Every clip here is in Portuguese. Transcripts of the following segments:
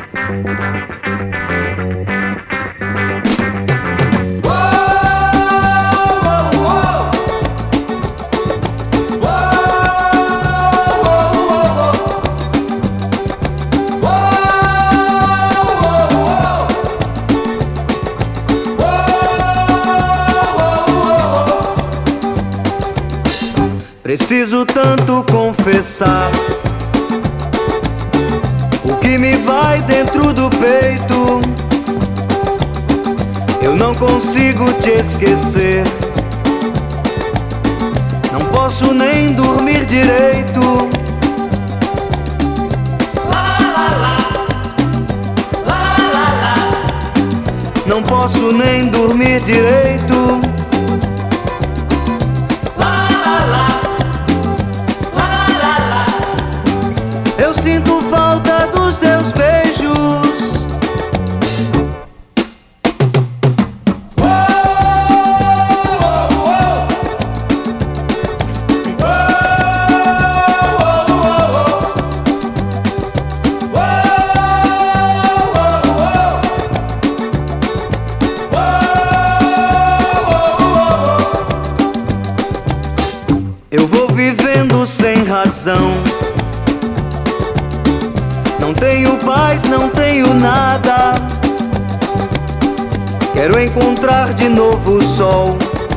Preciso tanto confessar o que me vai dentro do peito. Eu não consigo te esquecer, não posso nem dormir direito. Não posso nem dormir direito. Eu sinto falta dos teus beijos. Eu vou vivendo sem razão, não tenho paz, não tenho nada. Quero encontrar de novo o sol,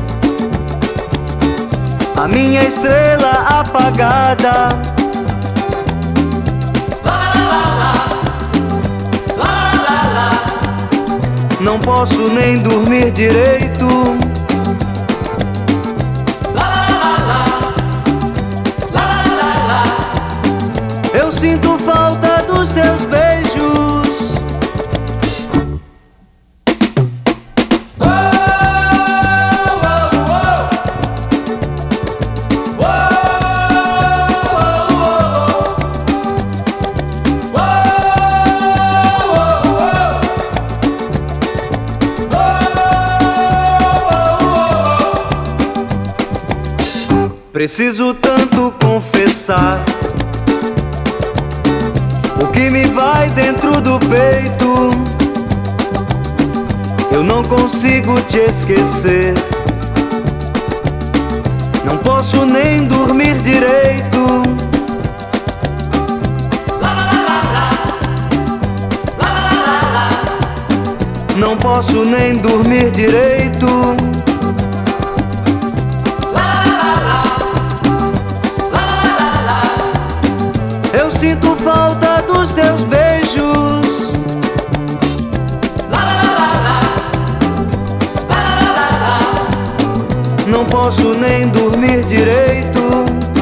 a minha estrela apagada. Não posso nem dormir direito. Eu sinto falta dos teus beijos. Preciso tanto confessar o que me vai dentro do peito. Eu não consigo te esquecer, não posso nem dormir direito. Não posso nem dormir direito. Eu sinto falta dos teus beijos. Não posso nem dormir direito.